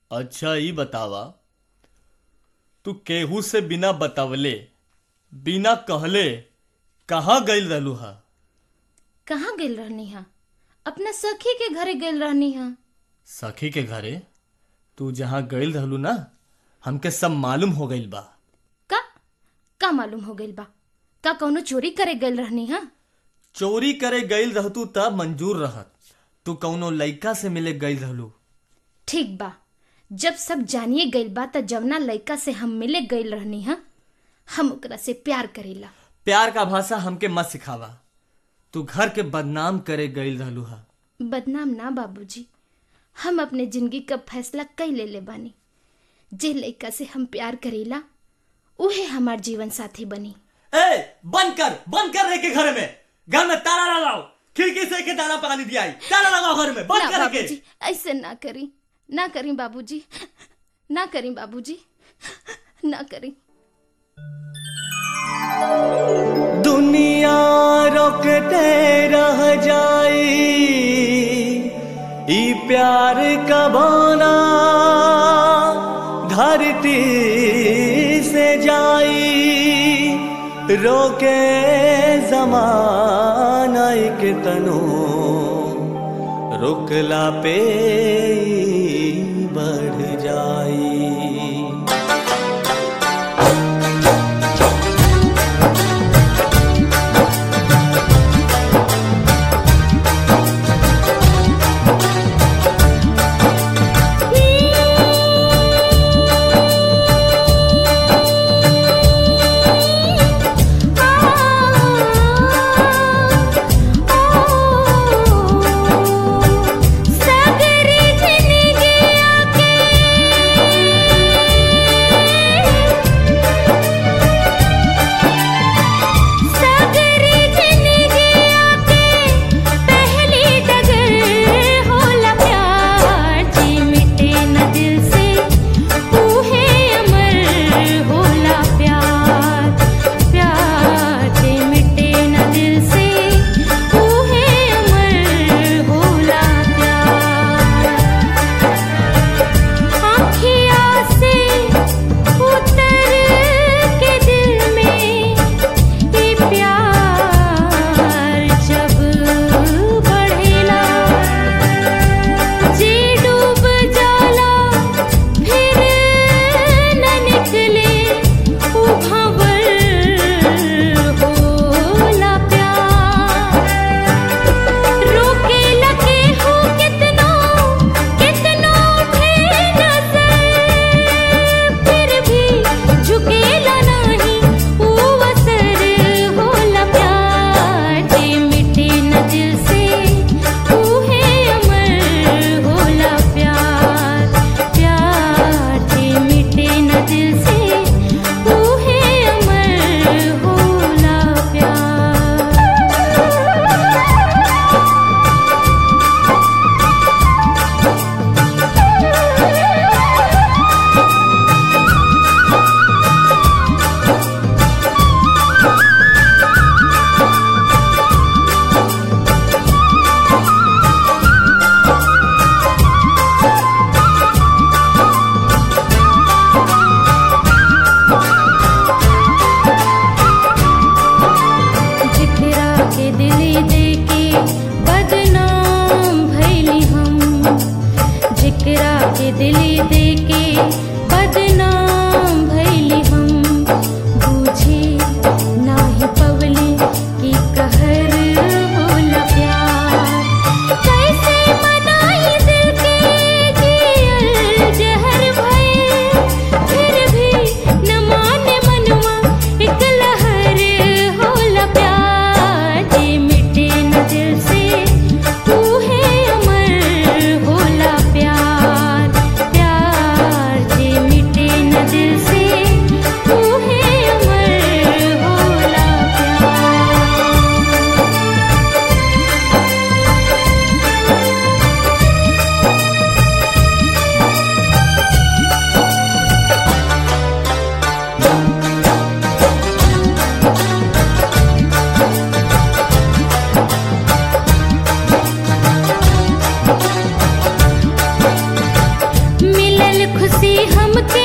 अच्छा ई बतावा, तू केहू से बिना बतवले बिना कहले कहाँ गइल रहलू हा? कहाँ गेल रहनी हा? अपना सखी के घरे गेल रहनी हा। सखी के घरे? तू जहाँ गइल रहलू ना, हमके सब मालूम हो गइल बा। का का मालूम हो गइल बा? का कौनो चोरी करे गेल रहनी हा? चोरी करे गइल रहतू तब मंजूर रहत। तू कौनो लइका से मिले गइल रहलू। ठीक बा, जब सब जानिए गइल बा त जवना लइका से हम मिले गइल रहनी हा, हम ओकरा से प्यार करेला। प्यार का भाषा हमके मत सिखावा। तू घर के बदनाम करे गइल रहलू हा। बदनाम ना बाबूजी, हम अपने जिंदगी का फैसला कई ले बानी। जे लइका से हम प्यार करेला उहे हमार जीवन साथी बनी। ए, बंद कर रे के घर में। घर में ताला लगाओ, खिड़की से के दाना पानी दियाई। ताला लगाओ घर में, बंद कर के। बाबूजी ऐसे ना करी बाबूजी, ना करी बाबूजी, ना करी। दुनिया रोकते रह जाई, ई प्यार का बाना धरती से जाई। रोके जमाना के तनो, रुकला पे बढ़ जाई। दिली देके बदनाम भइली हम, बूझे नाही पवली की कहर होला प्यार। कैसे मनाई दिल के जियल जहर भइल, फिर भी न माने मनवा एक लहर होला प्यार। जे मिटे न दिल से तू है अमर होला प्यार, प्यार जे खुशी हमके